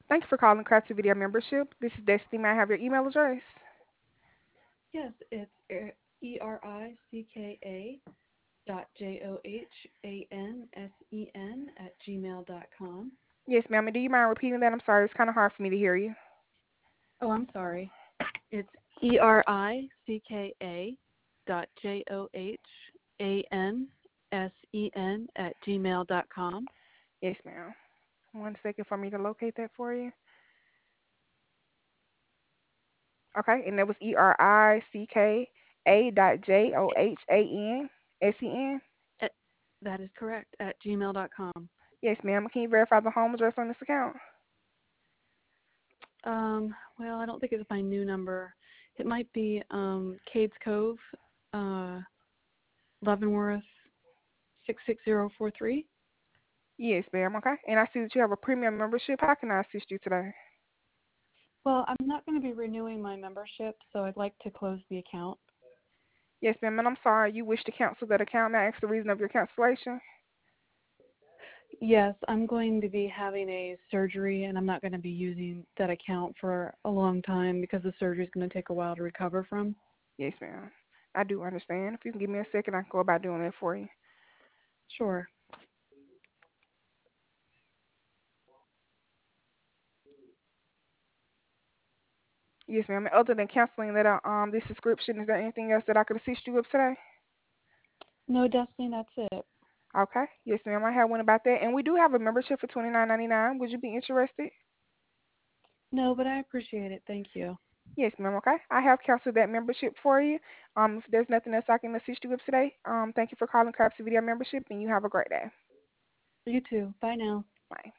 Thank you for calling Craftsy Video Membership. This is Destiny. May I have your email address? Yes, it's ericka.johansen Yes, ma'am. And do you mind repeating that? I'm sorry. It's kind of hard for me to hear you. Oh, I'm sorry. It's ericka.johansen@gmail.com. Yes, ma'am. 1 second for me to locate that for you. Okay, and that was ERICKA.JOHANSEN. Eh, That is correct, at gmail.com. Yes, ma'am. Can you verify the home address on this account? Well, I don't think it's my new number. It might be Cades Cove, uh, Leavenworth, 66043. Yes, ma'am. Okay. And I see that you have a premium membership. How can I assist you today? Well, I'm not going to be renewing my membership, so I'd like to close the account. Yes, ma'am. And I'm sorry you wish to cancel that account. May I ask the reason of your cancellation? Yes, I'm going to be having a surgery, and I'm not going to be using that account for a long time because the surgery is going to take a while to recover from. Yes, ma'am. I do understand. If you can give me a second, I can go about doing that for you. Sure. Yes, ma'am. And other than canceling that this subscription, is there anything else that I could assist you with today? No, Destiny, that's it. Okay. Yes, ma'am. I have one about that, and we do have a membership for $29.99. Would you be interested? No, but I appreciate it. Thank you. Yes, ma'am. Okay. I have canceled that membership for you. If there's nothing else I can assist you with today, thank you for calling Craftsy Video Membership, and you have a great day. You too. Bye now. Bye.